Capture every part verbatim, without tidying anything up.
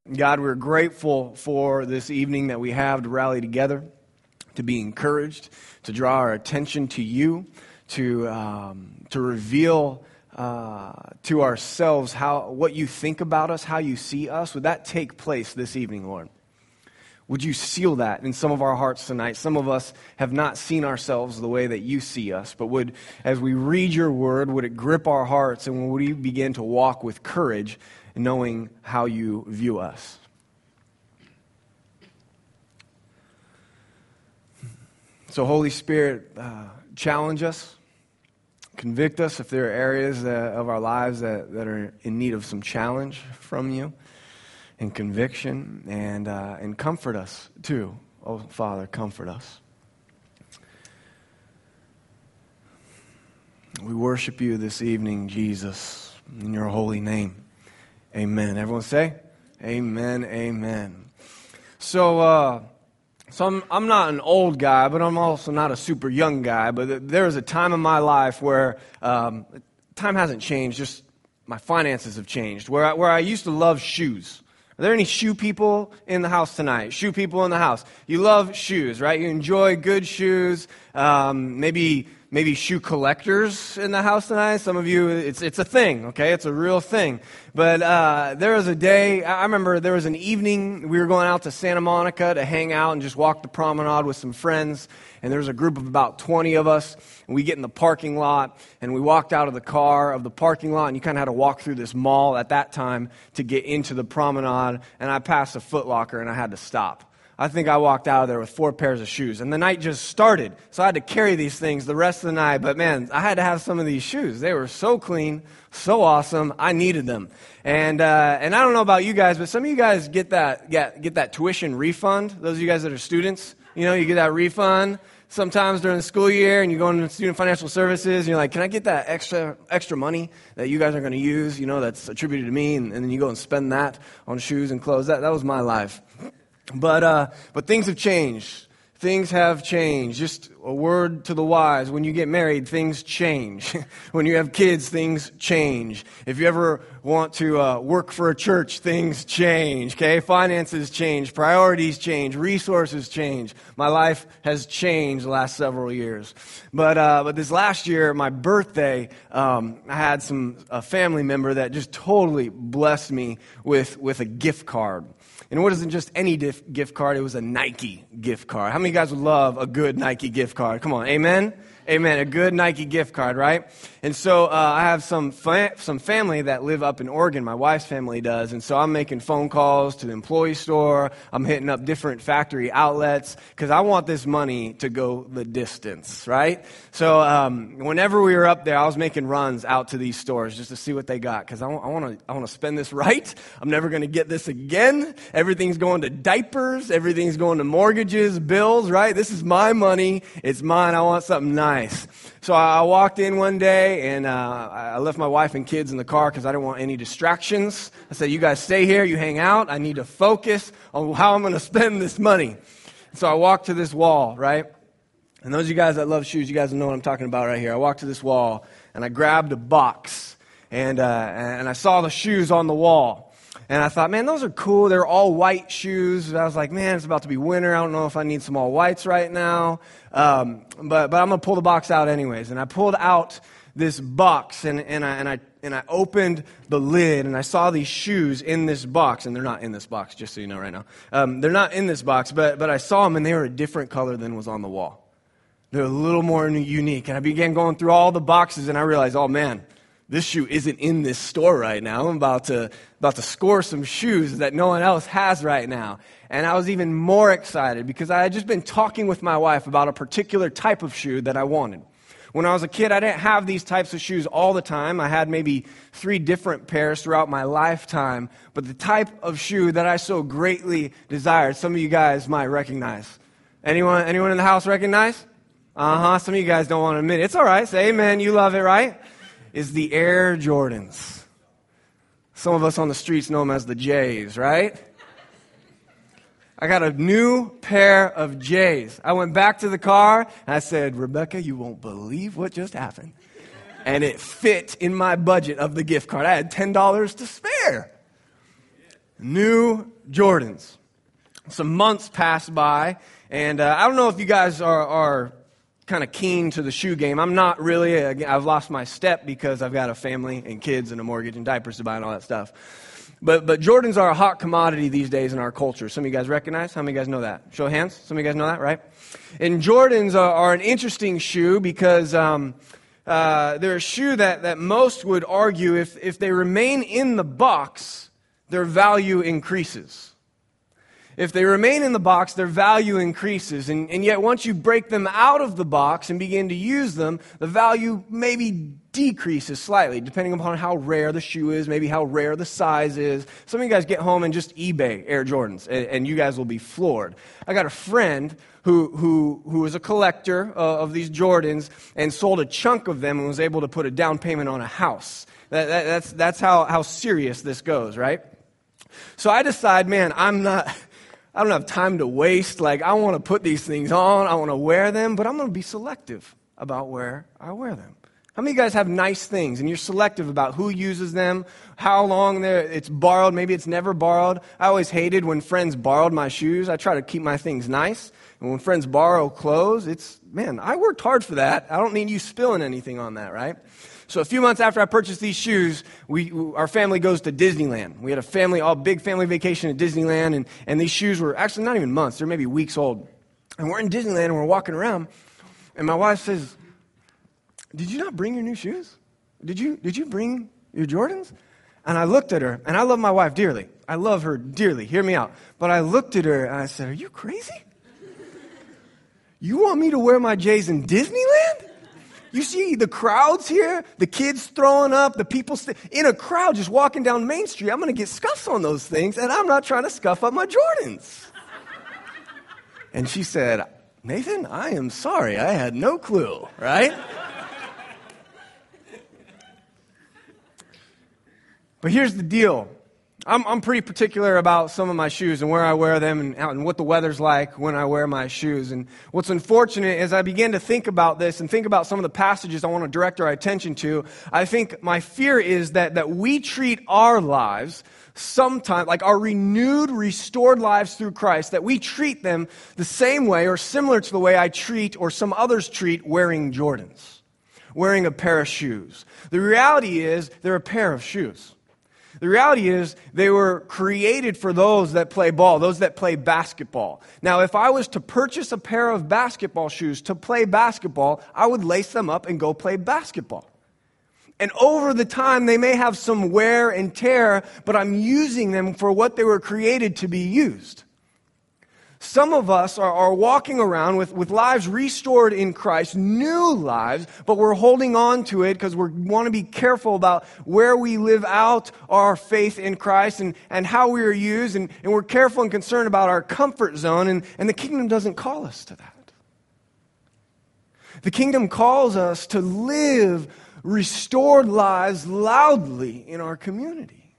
God, we're grateful for this evening that we have to rally together, to be encouraged, to draw our attention to you, to um, to reveal uh, to ourselves how what you think about us, how you see us. Would that take place this evening, Lord? Would you seal that in some of our hearts tonight? Some of us have not seen ourselves the way that you see us, but would, as we read your word, would it grip our hearts, and would we begin to walk with courage, knowing how you view us? So, Holy Spirit, uh, challenge us, convict us if there are areas that, of our lives that, that are in need of some challenge from you, and conviction, and uh, and comfort us too. Oh, Father, comfort us. We worship you this evening, Jesus, in your holy name. Amen. Everyone say, amen, amen. So, uh, so I'm, I'm not an old guy, but I'm also not a super young guy. But there was a time in my life where um, time hasn't changed, just my finances have changed, where I, where I used to love shoes. Are there any shoe people in the house tonight? Shoe people in the house. You love shoes, right? You enjoy good shoes. Um, maybe maybe shoe collectors in the house tonight. Some of you, it's it's a thing, okay? It's a real thing. But uh, there was a day, I remember there was an evening, we were going out to Santa Monica to hang out and just walk the promenade with some friends. And there was a group of about twenty of us. And we get in the parking lot, and we walked out of the car of the parking lot, and you kind of had to walk through this mall at that time to get into the promenade. And I passed a Foot Locker, and I had to stop. I think I walked out of there with four pairs of shoes. And the night just started. So I had to carry these things the rest of the night. But man, I had to have some of these shoes. They were so clean, so awesome. I needed them. And uh, and I don't know about you guys, but some of you guys get that get, get that tuition refund. Those of you guys that are students, you know, you get that refund sometimes during the school year, and you go into student financial services, and you're like, can I get that extra extra money that you guys are going to use, you know, that's attributed to me, and, and then you go and spend that on shoes and clothes. That that was my life. But uh, but things have changed. Things have changed. Just a word to the wise. When you get married, things change. When you have kids, things change. If you ever want to uh, work for a church, things change. Okay, finances change. Priorities change. Resources change. My life has changed the last several years. But uh, but this last year, my birthday, um, I had some a family member that just totally blessed me with with a gift card. And it wasn't just any dif- gift card, it was a Nike gift card. How many of you guys would love a good Nike gift card? Come on, amen? Amen, a good Nike gift card, right? And so uh, I have some fa- some family that live up in Oregon. My wife's family does. And so I'm making phone calls to the employee store. I'm hitting up different factory outlets because I want this money to go the distance, right? So um, whenever we were up there, I was making runs out to these stores just to see what they got because I want to I want to spend this right. I'm never going to get this again. Everything's going to diapers. Everything's going to mortgages, bills, right? This is my money. It's mine. I want something nice. So I walked in one day, and uh, I left my wife and kids in the car because I didn't want any distractions. I said, you guys stay here, you hang out. I need to focus on how I'm going to spend this money. So I walked to this wall, right? And those of you guys that love shoes, you guys know what I'm talking about right here. I walked to this wall, and I grabbed a box, and, uh, and I saw the shoes on the wall. And I thought, man, those are cool. They're all white shoes. I was like, man, it's about to be winter. I don't know if I need some all whites right now. Um, but but I'm going to pull the box out anyways. And I pulled out this box, and, and, I, and, I, and I opened the lid, and I saw these shoes in this box. And they're not in this box, just so you know right now. Um, they're not in this box, but, but I saw them, and they were a different color than was on the wall. They're a little more unique. And I began going through all the boxes, and I realized, oh, man, this shoe isn't in this store right now. I'm about to about to score some shoes that no one else has right now. And I was even more excited because I had just been talking with my wife about a particular type of shoe that I wanted. When I was a kid, I didn't have these types of shoes all the time. I had maybe three different pairs throughout my lifetime. But the type of shoe that I so greatly desired, some of you guys might recognize. Anyone, anyone in the house recognize? Uh-huh. Some of you guys don't want to admit it. It's all right. Say amen. You love it, right? Is the Air Jordans. Some of us on the streets know them as the J's, right? I got a new pair of J's. I went back to the car, and I said, Rebecca, you won't believe what just happened. And it fit in my budget of the gift card. I had ten dollars to spare. New Jordans. Some months passed by, and uh, I don't know if you guys are, are kind of keen to the shoe game. I'm not really. I've lost my step because I've got a family and kids and a mortgage and diapers to buy and all that stuff. But but Jordans are a hot commodity these days in our culture. Some of you guys recognize? How many of you guys know that? Show of hands. Some of you guys know that, right? And Jordans are, are an interesting shoe because um, uh, they're a shoe that, that most would argue if, if they remain in the box, their value increases. If they remain in the box, their value increases. And, and yet once you break them out of the box and begin to use them, the value maybe decreases slightly, depending upon how rare the shoe is, maybe how rare the size is. Some of you guys get home and just eBay Air Jordans, and, and you guys will be floored. I got a friend who who who is a collector uh, of these Jordans and sold a chunk of them and was able to put a down payment on a house. That, that, that's that's how, how serious this goes, right? So I decide, man, I'm not... I don't have time to waste. Like, I want to put these things on. I want to wear them, but I'm going to be selective about where I wear them. How many of you guys have nice things, and you're selective about who uses them, how long it's borrowed, maybe it's never borrowed? I always hated when friends borrowed my shoes. I try to keep my things nice. And when friends borrow clothes, it's, man, I worked hard for that. I don't need you spilling anything on that, right? So a few months after I purchased these shoes, we our family goes to Disneyland. We had a family, all big family vacation at Disneyland, and, and these shoes were actually not even months, they're maybe weeks old. And we're in Disneyland and we're walking around, and my wife says, "Did you not bring your new shoes? Did you did you bring your Jordans?" And I looked at her, and I love my wife dearly. I love her dearly. Hear me out. But I looked at her and I said, "Are you crazy? You want me to wear my J's in Disneyland? You see the crowds here, the kids throwing up, the people st- in a crowd just walking down Main Street. I'm going to get scuffs on those things, and I'm not trying to scuff up my Jordans." And she said, "Nathan, I am sorry. I had no clue," right? But here's the deal. I'm, I'm pretty particular about some of my shoes and where I wear them and, and what the weather's like when I wear my shoes. And what's unfortunate is I began to think about this and think about some of the passages I want to direct our attention to. I think my fear is that, that we treat our lives sometimes, like our renewed, restored lives through Christ, that we treat them the same way or similar to the way I treat or some others treat wearing Jordans, wearing a pair of shoes. The reality is they're a pair of shoes. The reality is they were created for those that play ball, those that play basketball. Now, if I was to purchase a pair of basketball shoes to play basketball, I would lace them up and go play basketball. And over the time, they may have some wear and tear, but I'm using them for what they were created to be used. Some of us are, are walking around with, with lives restored in Christ, new lives, but we're holding on to it because we want to be careful about where we live out our faith in Christ and, and how we are used, and, and we're careful and concerned about our comfort zone, and, and the kingdom doesn't call us to that. The kingdom calls us to live restored lives loudly in our community.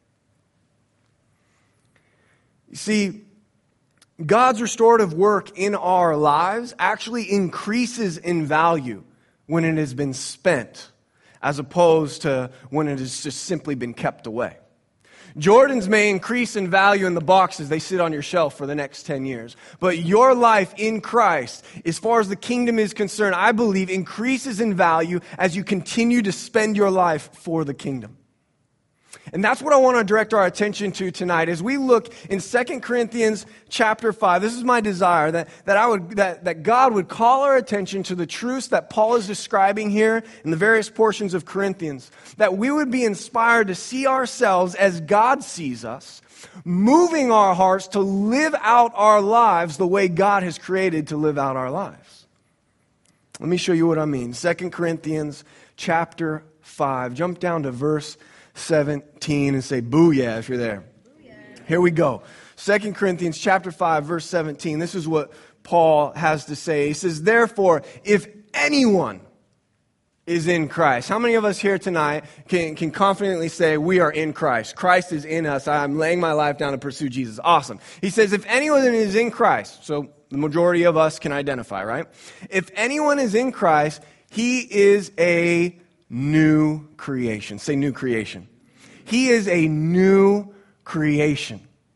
You see, God's restorative work in our lives actually increases in value when it has been spent, as opposed to when it has just simply been kept away. Jordans may increase in value in the box as they sit on your shelf for the next ten years. But your life in Christ, as far as the kingdom is concerned, I believe increases in value as you continue to spend your life for the kingdom. And that's what I want to direct our attention to tonight as we look in Second Corinthians chapter five. This is my desire, that, that I would that, that God would call our attention to the truths that Paul is describing here in the various portions of Corinthians. That we would be inspired to see ourselves as God sees us, moving our hearts to live out our lives the way God has created to live out our lives. Let me show you what I mean. Second Corinthians chapter five. Jump down to verse seventeen and say booyah if you're there. Booyah. Here we go. Second Corinthians chapter five, verse seventeen. This is what Paul has to say. He says, "Therefore, if anyone is in Christ." How many of us here tonight can, can confidently say we are in Christ? Christ is in us. I'm laying my life down to pursue Jesus. Awesome. He says, if anyone is in Christ, so the majority of us can identify, right? If anyone is in Christ, he is a new creation. Say new creation. He is a new creation.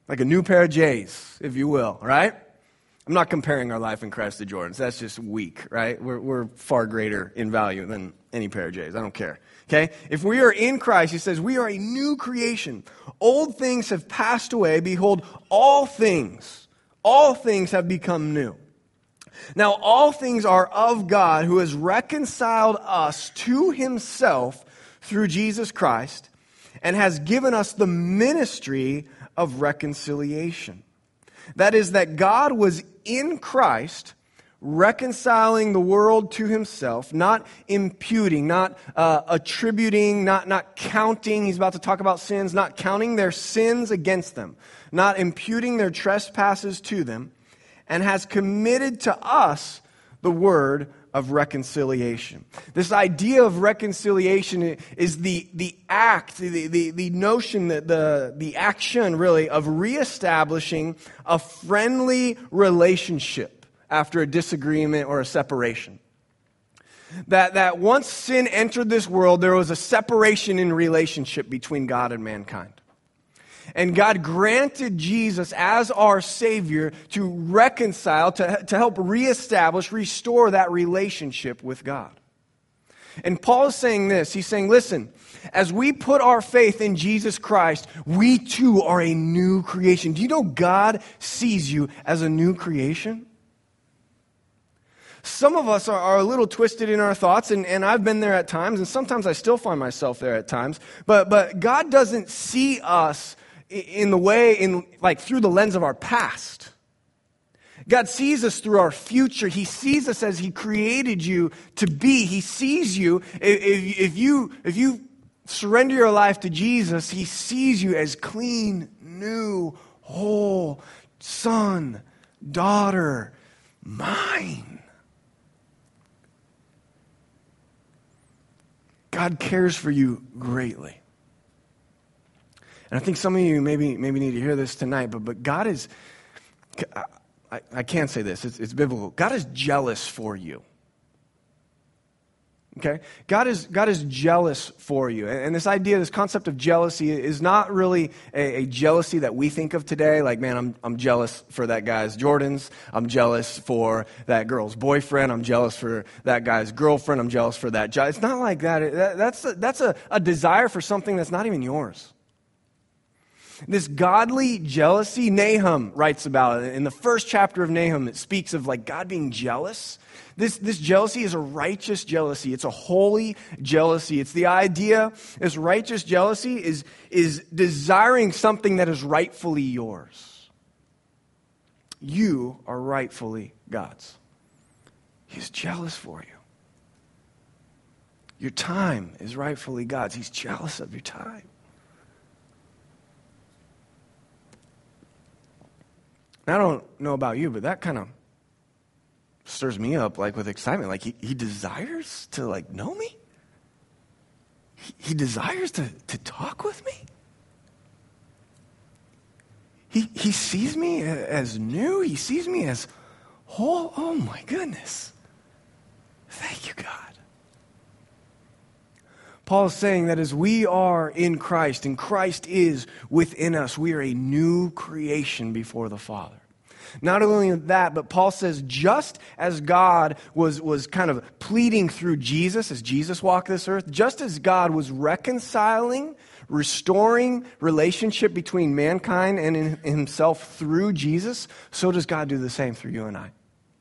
Like a new pair of J's, if you will, right? I'm not comparing our life in Christ to Jordan's. That's just weak, right? We're, we're far greater in value than any pair of J's. I don't care, okay? If we are in Christ, he says, we are a new creation. Old things have passed away. Behold, all things, all things have become new. Now, all things are of God, who has reconciled us to himself through Jesus Christ and has given us the ministry of reconciliation. That is, that God was in Christ, reconciling the world to himself, not imputing, not uh, attributing, not, not counting. He's about to talk about sins, not counting their sins against them, not imputing their trespasses to them, and has committed to us the word of reconciliation. This idea of reconciliation is the, the act, the, the, the notion, that the, the action really of reestablishing a friendly relationship after a disagreement or a separation. That, that once sin entered this world, there was a separation in relationship between God and mankind. And God granted Jesus as our Savior to reconcile, to, to help reestablish, restore that relationship with God. And Paul is saying this. He's saying, listen, as we put our faith in Jesus Christ, we too are a new creation. Do you know God sees you as a new creation? Some of us are, are a little twisted in our thoughts, and, and I've been there at times, and sometimes I still find myself there at times. But, but God doesn't see us in the way, in like through the lens of our past. God sees us through our future. He sees us as he created you to be. He sees you. If, if you if you surrender your life to Jesus, he sees you as clean, new, whole, son, daughter, mine. God cares for you greatly. And I think some of you maybe maybe need to hear this tonight, but but God is, I, I can't say this, it's, it's biblical. God is jealous for you. Okay? God is God is jealous for you. And, and this idea, this concept of jealousy is not really a, a jealousy that we think of today. Like, man, I'm I'm jealous for that guy's Jordans. I'm jealous for that girl's boyfriend. I'm jealous for that guy's girlfriend. I'm jealous for that job. It's not like that. that that's a, that's a, a desire for something that's not even yours. This godly jealousy, Nahum writes about it. In the first chapter of Nahum, it speaks of like God being jealous. This, this jealousy is a righteous jealousy. It's a holy jealousy. It's the idea, this righteous jealousy is, is desiring something that is rightfully yours. You are rightfully God's. He's jealous for you. Your time is rightfully God's. He's jealous of your time. I don't know about you, but that kind of stirs me up like with excitement. Like he, he desires to like know me. He, he desires to, to talk with me. He, he sees me as new. He sees me as whole. Oh my goodness. Thank you, God. Paul is saying that as we are in Christ and Christ is within us, we are a new creation before the Father. Not only that, but Paul says just as God was, was kind of pleading through Jesus, as Jesus walked this earth, just as God was reconciling, restoring relationship between mankind and in himself through Jesus, so does God do the same through you and I.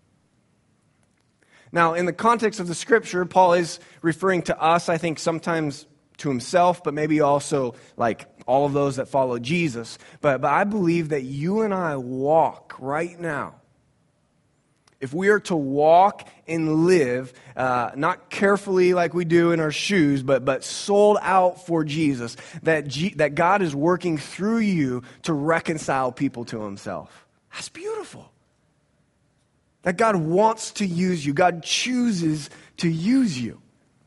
Now, in the context of the scripture, Paul is referring to us, I think, sometimes to himself, but maybe also like all of those that follow Jesus. But, but I believe that you and I walk right now. If we are to walk and live, uh, not carefully like we do in our shoes, but, but sold out for Jesus, that, G- that God is working through you to reconcile people to himself. That's beautiful. That God wants to use you. God chooses to use you.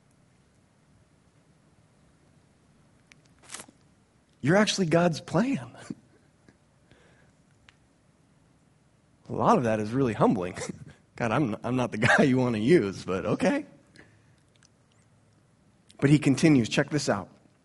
You're actually God's plan. A lot of that is really humbling. God, I'm, I'm not the guy you want to use, but okay. But he continues. Check this out.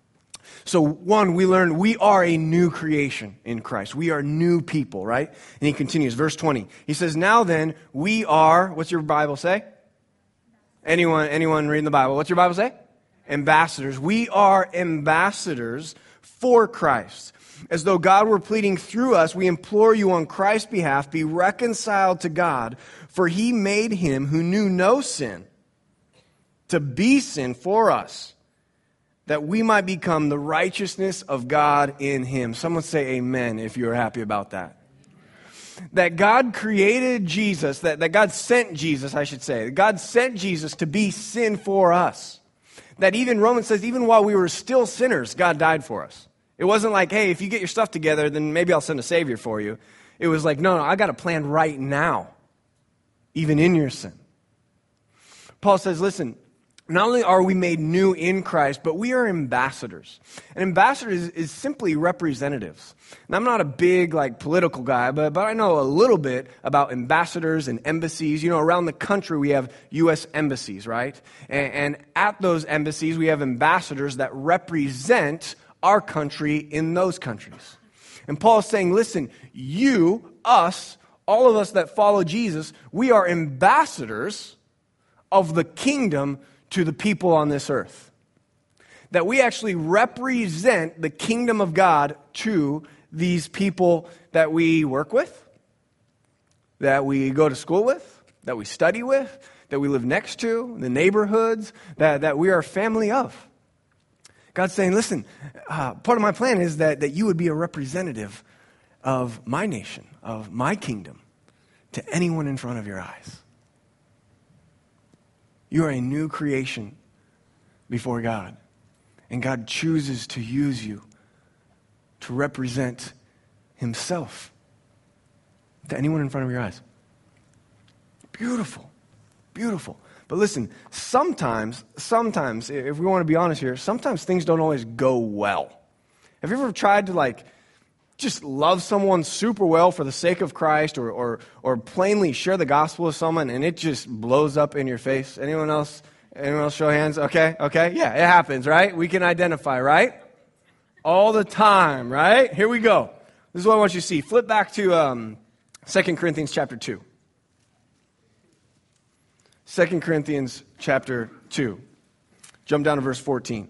So one, we learn we are a new creation in Christ. We are new people, right? And he continues, verse twenty. He says, now then, we are, what's your Bible say? Anyone, anyone reading the Bible? What's your Bible say? Ambassadors. We are ambassadors for Christ. As though God were pleading through us, we implore you on Christ's behalf, be reconciled to God, for he made him who knew no sin to be sin for us, that we might become the righteousness of God in him. Someone say amen if you're happy about that. That God created Jesus, that, that God sent Jesus, I should say. God sent Jesus to be sin for us. That even Romans says, even while we were still sinners, God died for us. It wasn't like, hey, if you get your stuff together, then maybe I'll send a Savior for you. It was like, no, no, I got a plan right now, even in your sin. Paul says, listen, not only are we made new in Christ, but we are ambassadors. And ambassadors is, is simply representatives. Now, I'm not a big like political guy, but, but I know a little bit about ambassadors and embassies. You know, around the country we have U S embassies, right? And, and at those embassies we have ambassadors that represent our country in those countries. And Paul's saying, listen, you, us, all of us that follow Jesus, we are ambassadors of the kingdom to the people on this earth. That we actually represent the kingdom of God to these people that we work with, that we go to school with, that we study with, that we live next to, the neighborhoods, that, that we are a family of. God's saying, listen, uh, part of my plan is that, that you would be a representative of my nation, of my kingdom, to anyone in front of your eyes. You are a new creation before God. And God chooses to use you to represent himself to anyone in front of your eyes. Beautiful. Beautiful. But listen, sometimes, sometimes, if we want to be honest here, sometimes things don't always go well. Have you ever tried to like just love someone super well for the sake of Christ, or, or or plainly share the gospel with someone and it just blows up in your face? Anyone else? Anyone else show hands? Okay, okay. Yeah, it happens, right? We can identify, right? All the time, right? Here we go. This is what I want you to see. Flip back to um, Second Corinthians chapter two. Second Corinthians chapter two. Jump down to verse fourteen.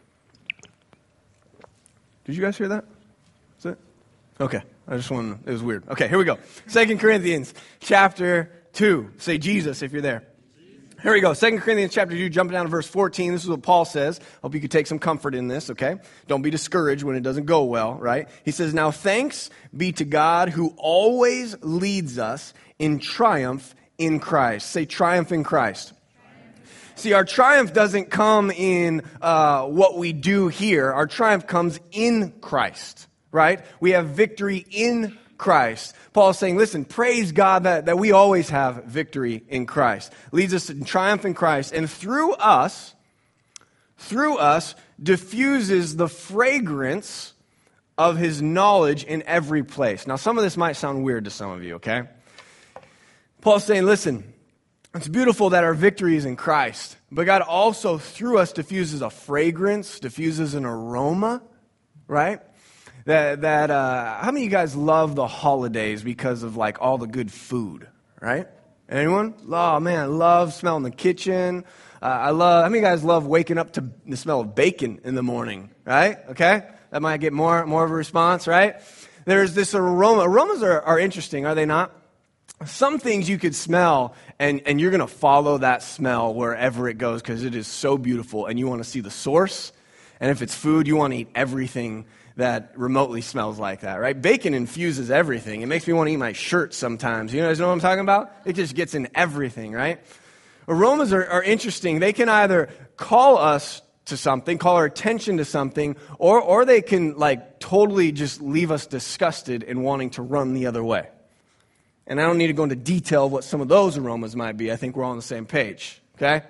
Did you guys hear that? Is it? Okay. I just wanted to, it was weird. Okay, here we go. Second Corinthians chapter two. Say Jesus if you're there. Here we go. Second Corinthians chapter two, jumping down to verse fourteen. This is what Paul says. Hope you could take some comfort in this, okay? Don't be discouraged when it doesn't go well, right? He says, now thanks be to God who always leads us in triumph in Christ. Say triumph in Christ. See, our triumph doesn't come in uh, what we do here. Our triumph comes in Christ, right? We have victory in Christ. Paul's saying, listen, praise God that, that we always have victory in Christ. Leads us in triumph in Christ. And through us, through us, diffuses the fragrance of his knowledge in every place. Now, some of this might sound weird to some of you, okay? Paul's saying, listen, it's beautiful that our victory is in Christ, but God also, through us, diffuses a fragrance, diffuses an aroma, right? That, that uh, how many of you guys love the holidays because of, like, all the good food, right? Anyone? Oh, man, I love smelling the kitchen. Uh, I love, how many of you guys love waking up to the smell of bacon in the morning, right? Okay? That might get more, more of a response, right? There's this aroma. Aromas are, are interesting, are they not? Some things you could smell, and, and you're going to follow that smell wherever it goes because it is so beautiful, and you want to see the source. And if it's food, you want to eat everything that remotely smells like that, right? Bacon infuses everything. It makes me want to eat my shirt sometimes. You guys know what I'm talking about? It just gets in everything, right? Aromas are, are interesting. They can either call us to something, call our attention to something, or, or they can like totally just leave us disgusted and wanting to run the other way. And I don't need to go into detail of what some of those aromas might be. I think we're all on the same page, okay?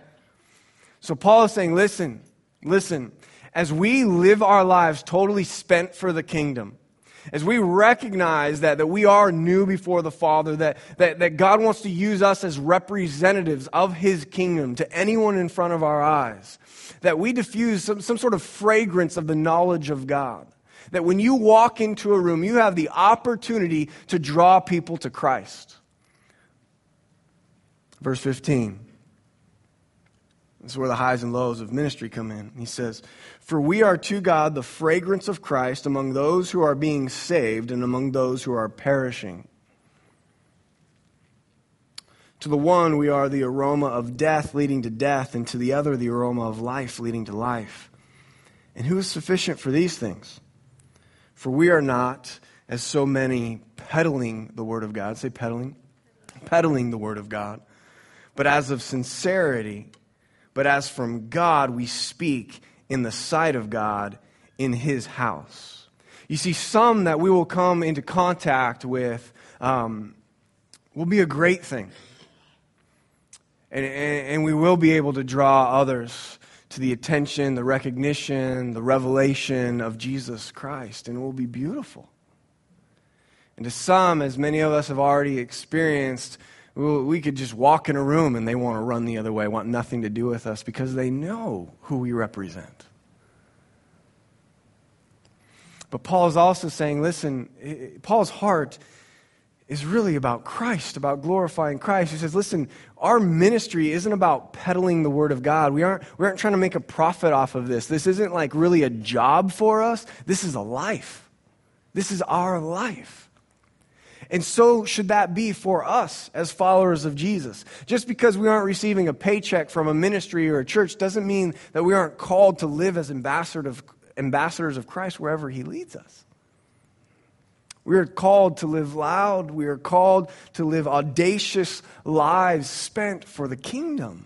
So Paul is saying, listen, listen, as we live our lives totally spent for the kingdom, as we recognize that, that we are new before the Father, that, that, that God wants to use us as representatives of His kingdom to anyone in front of our eyes, that we diffuse some, some sort of fragrance of the knowledge of God, that when you walk into a room, you have the opportunity to draw people to Christ. Verse fifteen. This is where the highs and lows of ministry come in. He says, "For we are to God the fragrance of Christ among those who are being saved and among those who are perishing. To the one we are the aroma of death leading to death, and to the other the aroma of life leading to life. And who is sufficient for these things? For we are not, as so many, peddling the word of God." Say peddling. Peddling the word of God. "But as of sincerity, but as from God we speak in the sight of God in His house." You see, some that we will come into contact with um, will be a great thing. And, and, and we will be able to draw others to the attention, the recognition, the revelation of Jesus Christ. And it will be beautiful. And to some, as many of us have already experienced, we could just walk in a room and they want to run the other way, want nothing to do with us because they know who we represent. But Paul is also saying, listen, Paul's heart is really about Christ, about glorifying Christ. He says, listen, our ministry isn't about peddling the word of God. We aren't, we aren't trying to make a profit off of this. This isn't like really a job for us. This is a life. This is our life. And so should that be for us as followers of Jesus. Just because we aren't receiving a paycheck from a ministry or a church doesn't mean that we aren't called to live as ambassadors of, ambassadors of Christ wherever He leads us. We are called to live loud. We are called to live audacious lives spent for the kingdom.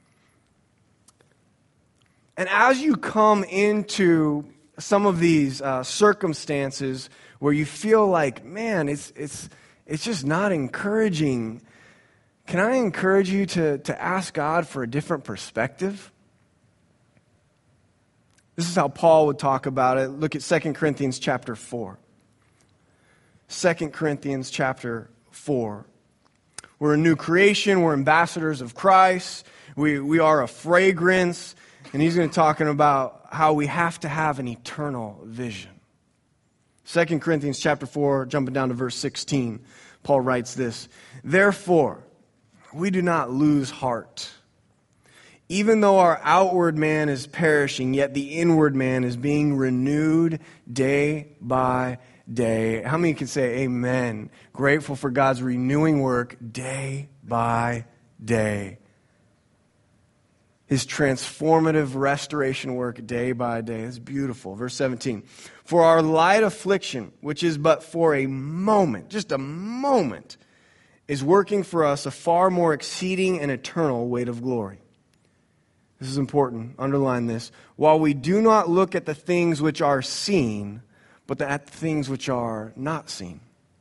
And as you come into some of these uh, circumstances where you feel like, man, it's it's it's just not encouraging, can I encourage you to, to ask God for a different perspective? This is how Paul would talk about it. Look at Second Corinthians chapter four. Second Corinthians chapter four. We're a new creation. We're ambassadors of Christ. We, we are a fragrance. And he's going to talk about how we have to have an eternal vision. Second Corinthians chapter four, jumping down to verse sixteen, Paul writes this, "Therefore, we do not lose heart. Even though our outward man is perishing, yet the inward man is being renewed day by day." How many can say amen? Grateful for God's renewing work day by day. His transformative restoration work day by day. It's beautiful. Verse seventeen. "For our light affliction, which is but for a moment," just a moment, "is working for us a far more exceeding and eternal weight of glory." This is important. Underline this. "While we do not look at the things which are seen, but at the things which are not seen.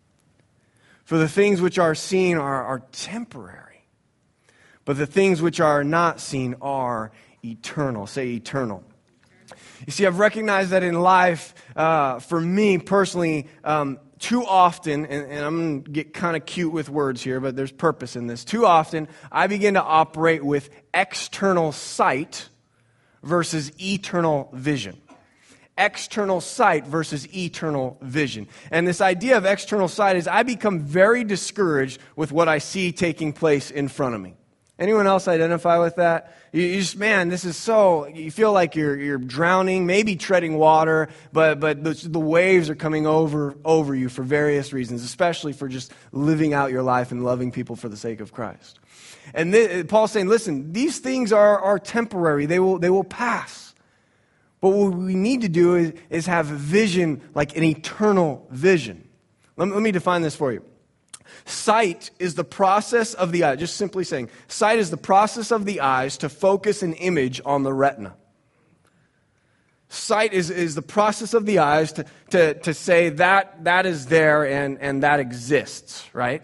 For the things which are seen are, are temporary. But the things which are not seen are eternal." Say eternal. You see, I've recognized that in life, uh, for me personally, um, too often, and, and I'm going to get kind of cute with words here, but there's purpose in this. Too often, I begin to operate with external sight versus eternal vision. External sight versus eternal vision. And this idea of external sight is I become very discouraged with what I see taking place in front of me. Anyone else identify with that? You, you just, man, this is so, you feel like you're you're drowning, maybe treading water, but but the, the waves are coming over over you for various reasons, especially for just living out your life and loving people for the sake of Christ. And th- Paul's saying, listen, these things are, are temporary. They will they will pass. But what we need to do is, is have a vision, like an eternal vision. Let me, let me define this for you. Sight is the process of the eye, just simply saying, sight is the process of the eyes to focus an image on the retina. Sight is, is the process of the eyes to, to, to say that that is there and, and that exists, right?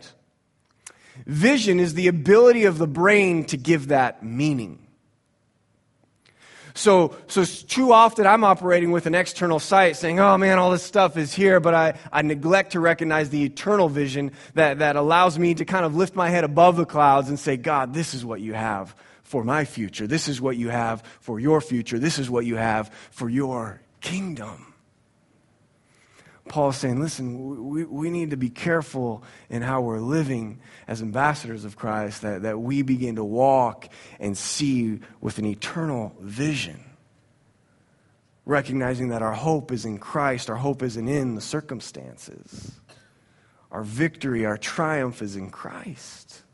Vision is the ability of the brain to give that meaning. So, so too often I'm operating with an external sight saying, oh man, all this stuff is here, but I, I neglect to recognize the eternal vision that, that allows me to kind of lift my head above the clouds and say, God, this is what you have for my future. This is what you have for your future. This is what you have for your kingdom. Paul is saying, listen, we, we need to be careful in how we're living as ambassadors of Christ, that, that we begin to walk and see with an eternal vision, recognizing that our hope is in Christ, our hope isn't in the circumstances. Our victory, our triumph is in Christ.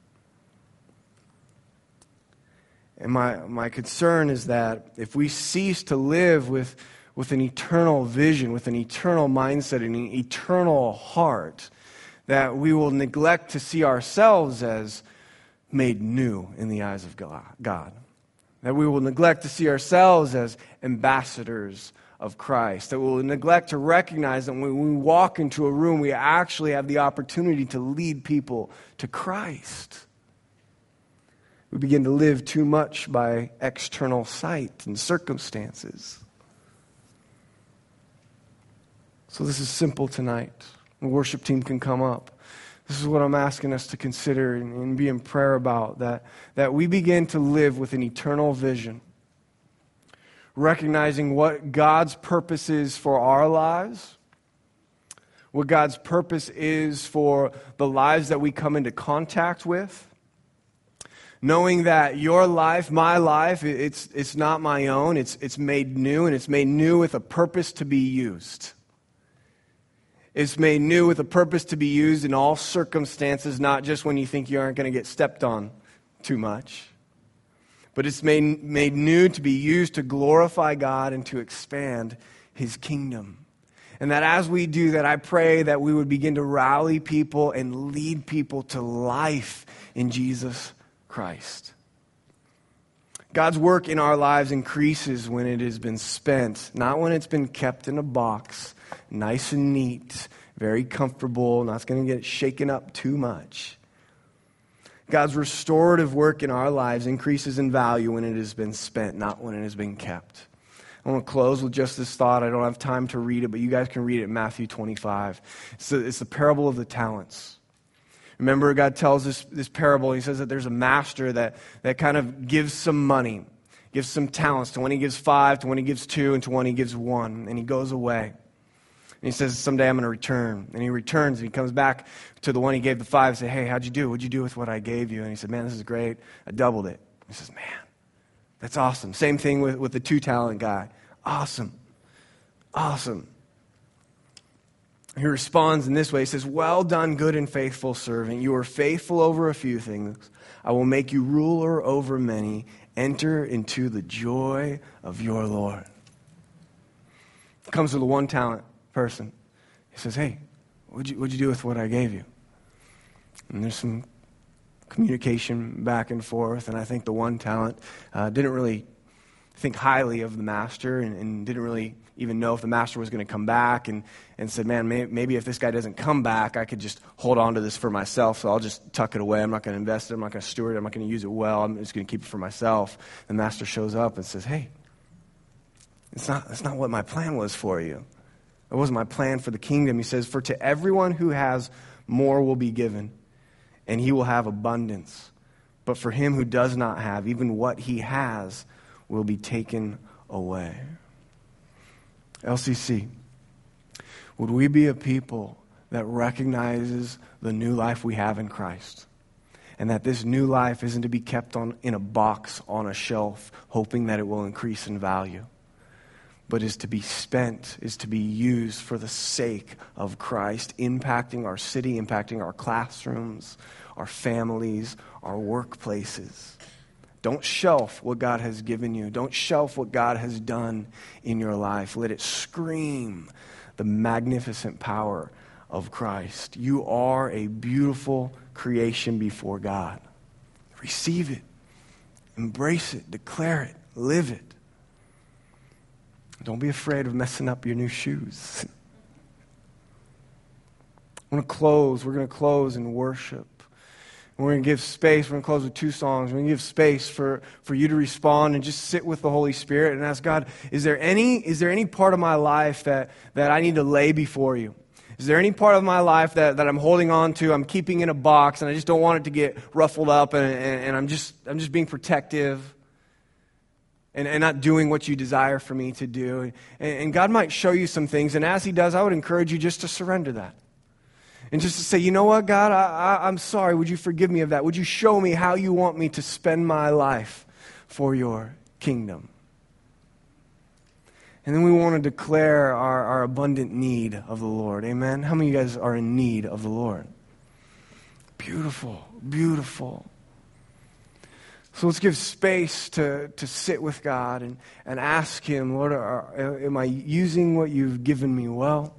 And my, my concern is that if we cease to live with with an eternal vision, with an eternal mindset, and an eternal heart, that we will neglect to see ourselves as made new in the eyes of God. That we will neglect to see ourselves as ambassadors of Christ. That we will neglect to recognize that when we walk into a room, we actually have the opportunity to lead people to Christ. We begin to live too much by external sight and circumstances. So this is simple tonight. The worship team can come up. This is what I'm asking us to consider and, and be in prayer about, that, that we begin to live with an eternal vision, recognizing what God's purpose is for our lives, what God's purpose is for the lives that we come into contact with, knowing that your life, my life, it's, it's not my own, it's, it's made new, and it's made new with a purpose to be used. It's made new with a purpose to be used in all circumstances, not just when you think you aren't going to get stepped on too much. But it's made, made new to be used to glorify God and to expand His kingdom. And that as we do that, I pray that we would begin to rally people and lead people to life in Jesus Christ. God's work in our lives increases when it has been spent, not when it's been kept in a box, nice and neat, very comfortable, not going to get shaken up too much. God's restorative work in our lives increases in value when it has been spent, not when it has been kept. I want to close with just this thought. I don't have time to read it, but you guys can read it in Matthew twenty-five. It's the, it's the parable of the talents. Remember, God tells this, this parable. He says that there's a master that, that kind of gives some money, gives some talents to one he gives five, to one he gives two, and to one he gives one, and he goes away. And he says, someday I'm going to return. And he returns, and he comes back to the one he gave the five and says, hey, how'd you do? What'd you do with what I gave you? And he said, man, this is great. I doubled it. He says, man, that's awesome. Same thing with, with the two-talent guy. Awesome. Awesome. He responds in this way. He says, well done, good and faithful servant. You are faithful over a few things. I will make you ruler over many. Enter into the joy of your Lord. Comes to the one-talent person. He says, hey, what'd you, what'd you do with what I gave you? And there's some communication back and forth, and I think the one talent uh, didn't really think highly of the master and, and didn't really even know if the master was going to come back, and, and said, man, may, maybe if this guy doesn't come back, I could just hold on to this for myself, so I'll just tuck it away. I'm not going to invest it. I'm not going to steward it. I'm not going to use it well. I'm just going to keep it for myself. The master shows up and says, hey, it's not, that's not what my plan was for you. It wasn't my plan for the kingdom. He says, for to everyone who has, more will be given, and he will have abundance. But for him who does not have, even what he has will be taken away. L C C, would we be a people that recognizes the new life we have in Christ? And that this new life isn't to be kept on in a box on a shelf, hoping that it will increase in value, but is to be spent, is to be used for the sake of Christ, impacting our city, impacting our classrooms, our families, our workplaces. Don't shelf what God has given you. Don't shelf what God has done in your life. Let it scream the magnificent power of Christ. You are a beautiful creation before God. Receive it. Embrace it. Declare it. Live it. Don't be afraid of messing up your new shoes. I want to close. We're going to close in worship. We're going to give space. We're going to close with two songs. We're going to give space for, for you to respond and just sit with the Holy Spirit and ask God, is there any is there any part of my life that, that I need to lay before you? Is there any part of my life that, that I'm holding on to, I'm keeping in a box, and I just don't want it to get ruffled up, and, and, and I'm just I'm just being protective and, and not doing what you desire for me to do? And, and God might show you some things, and as He does, I would encourage you just to surrender that. And just to say, you know what, God, I, I, I'm sorry. Would you forgive me of that? Would you show me how you want me to spend my life for your kingdom? And then we want to declare our, our abundant need of the Lord. Amen? How many of you guys are in need of the Lord? Beautiful, beautiful. So let's give space to, to sit with God and, and ask Him, Lord, are, am I using what you've given me well?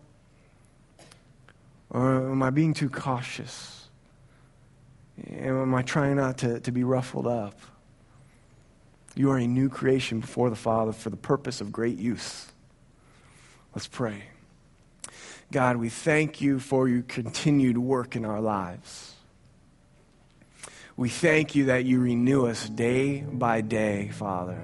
Or am I being too cautious? Am I trying not to, to be ruffled up? You are a new creation before the Father for the purpose of great use. Let's pray. God, we thank you for your continued work in our lives. We thank you that you renew us day by day, Father.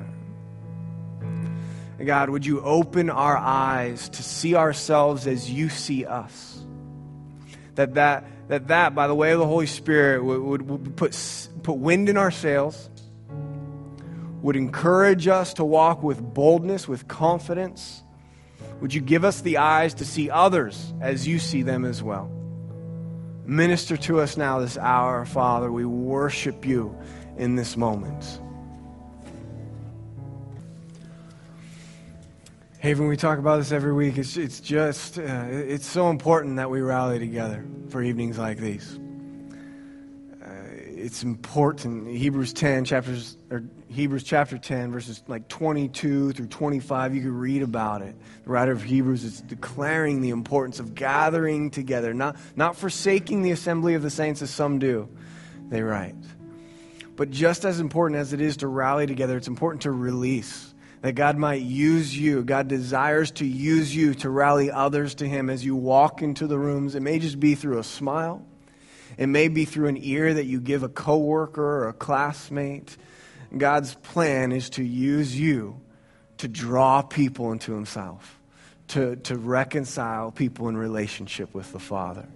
And God, would you open our eyes to see ourselves as you see us? That that, that, that by the way of the Holy Spirit, would, would, would put, put wind in our sails, would encourage us to walk with boldness, with confidence. Would you give us the eyes to see others as you see them as well? Minister to us now this hour, Father. We worship you in this moment. Haven, we talk about this every week. It's it's just, uh, it's so important that we rally together for evenings like these. Uh, it's important. Hebrews ten, chapters, or Hebrews chapter ten, verses like twenty-two through twenty-five, you can read about it. The writer of Hebrews is declaring the importance of gathering together, not, not forsaking the assembly of the saints as some do, they write. But just as important as it is to rally together, it's important to release. That God might use you. God desires to use you to rally others to Him as you walk into the rooms. It may just be through a smile. It may be through an ear that you give a coworker or a classmate. God's plan is to use you to draw people into Himself, to, to reconcile people in relationship with the Father.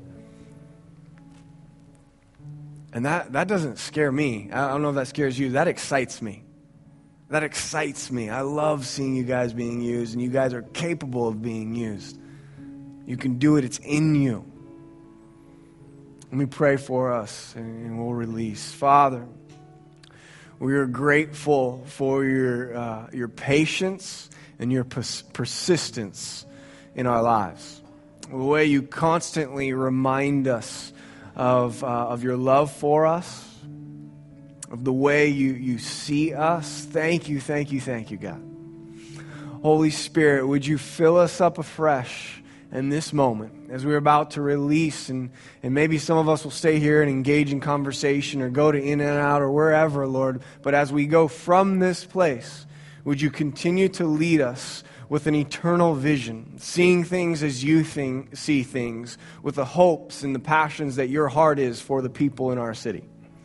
And that, that doesn't scare me. I don't know if that scares you. That excites me. That excites me. I love seeing you guys being used, and you guys are capable of being used. You can do it. It's in you. Let me pray for us, and we'll release. Father, we are grateful for your uh, your patience and your pers- persistence in our lives. The way you constantly remind us of uh, of your love for us, of the way you, you see us. Thank you, thank you, thank you, God. Holy Spirit, would you fill us up afresh in this moment as we're about to release, and, and maybe some of us will stay here and engage in conversation or go to In and Out or wherever, Lord. But as we go from this place, would you continue to lead us with an eternal vision, seeing things as you think, see things, with the hopes and the passions that your heart is for the people in our city.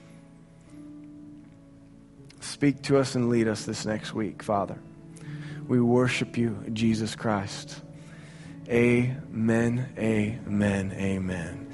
Speak to us and lead us this next week, Father. We worship you, Jesus Christ. Amen, amen, amen.